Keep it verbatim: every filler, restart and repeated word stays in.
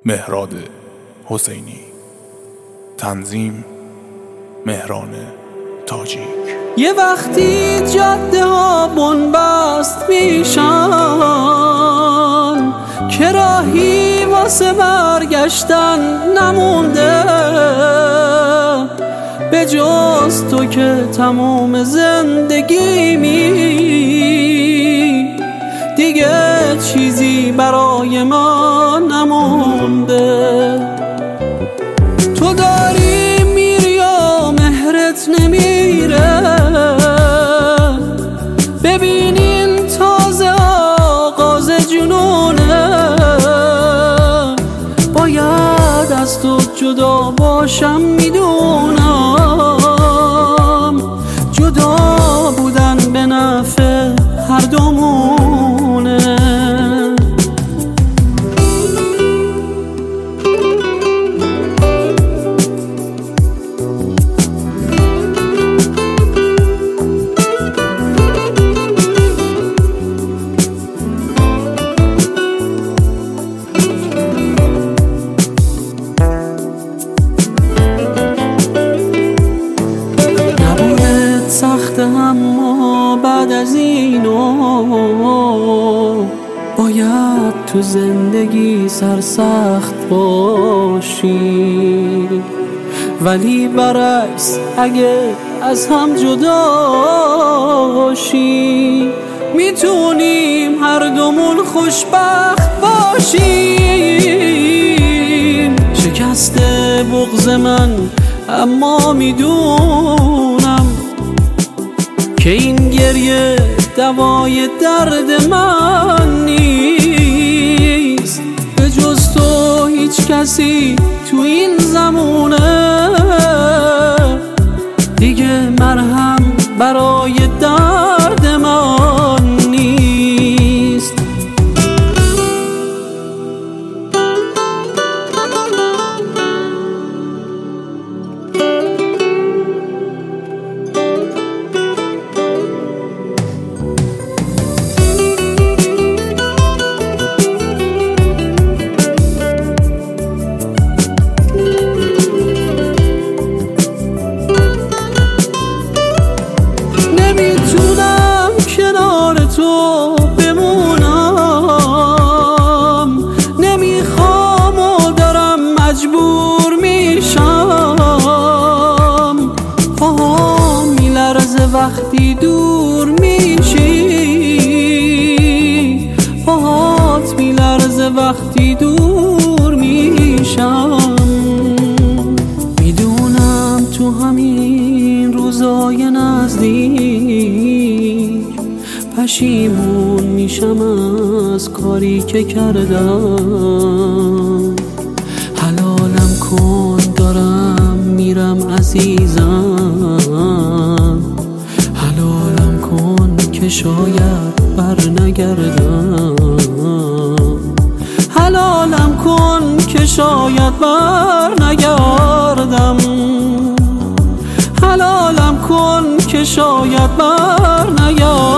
مهراد حسینی. تنظیم مهران تاجیک. یه وقتی جاده ها بنبست میشن که راهی واسه برگشتن نمونده، به جز تو که تموم زندگیمی دیگه چیزی برای ما نمونده. تو داری میری و مهرت نمیره، ببینین تازه آغاز جنونه. باید از تو جدا باشم میدونم، جدا بودن به نفع هر دومونه. سخته اما بعد از اینو باید تو زندگی سرسخت باشی، ولی برعکس اگه از هم جدا شی میتونیم هر دومون خوشبخت باشیم. شکسته بغض من اما میدونم که این گریه دوای درد من نیست، به جز تو هیچ کسی تو این زمونه دیگه مرهم برای درد من نیست. تو بمونم نمیخوام و دارم مجبور میشم، پاهم میلرزه وقتی دور میشی، پاهات میلرزه وقتی دور میشم. میدونم تو همین روزای نزدیک پشیمون میشم از کاری که کردم. حلالم کن دارم میرم عزیزم، حلالم کن که شاید بر نگردم، حلالم کن که شاید بر نگردم، حلالم کن که شاید بر نگردم.